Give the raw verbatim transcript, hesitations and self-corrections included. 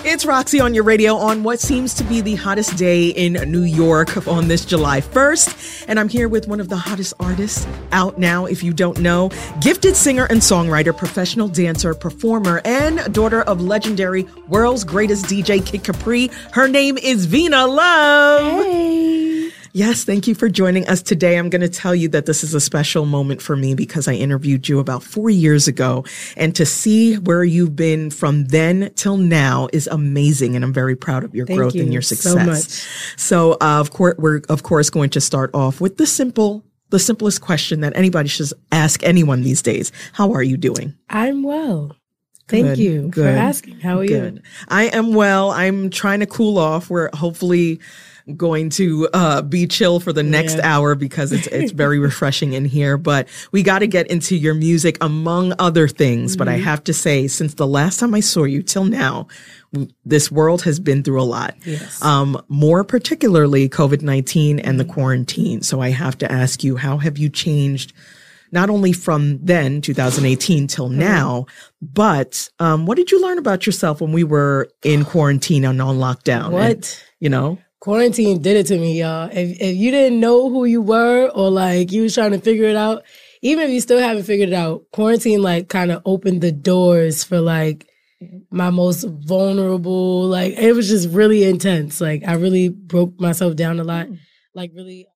It's Roxy on your radio on what seems to be the hottest day in New York on this July first. And I'm here with one of the hottest artists out now, if you don't know. Gifted singer and songwriter, professional dancer, performer, and daughter of legendary world's greatest D J Kid Capri. Her name is Vina Love. Hey. Yes, thank you for joining us today. I'm going to tell you that this is a special moment for me because I interviewed you about four years ago. And to see where you've been from then till now is amazing. And I'm very proud of your Thank growth you and your so success. much. So, uh, of course, we're of course going to start off with the simple, the simplest question that anybody should ask anyone these days. How are you doing? I'm well. Thank Good, you good, for asking. How are good. you? I am well. I'm trying to cool off. We're hopefully going to uh, be chill for the next Yeah. hour because it's it's very refreshing in here. But we got to get into your music, among other things. Mm-hmm. But I have to say, since the last time I saw you till now, this world has been through a lot. Yes. Um, more particularly COVID nineteen and the quarantine. So I have to ask you, how have you changed? Not only from then, two thousand eighteen, till now, but um, what did you learn about yourself when we were in quarantine and on lockdown? What? And, you know? Quarantine did it to me, y'all. If if you didn't know who you were or like you was trying to figure it out, even if you still haven't figured it out, quarantine like kind of opened the doors for like my most vulnerable, like it was just really intense. Like I really broke myself down a lot. Like really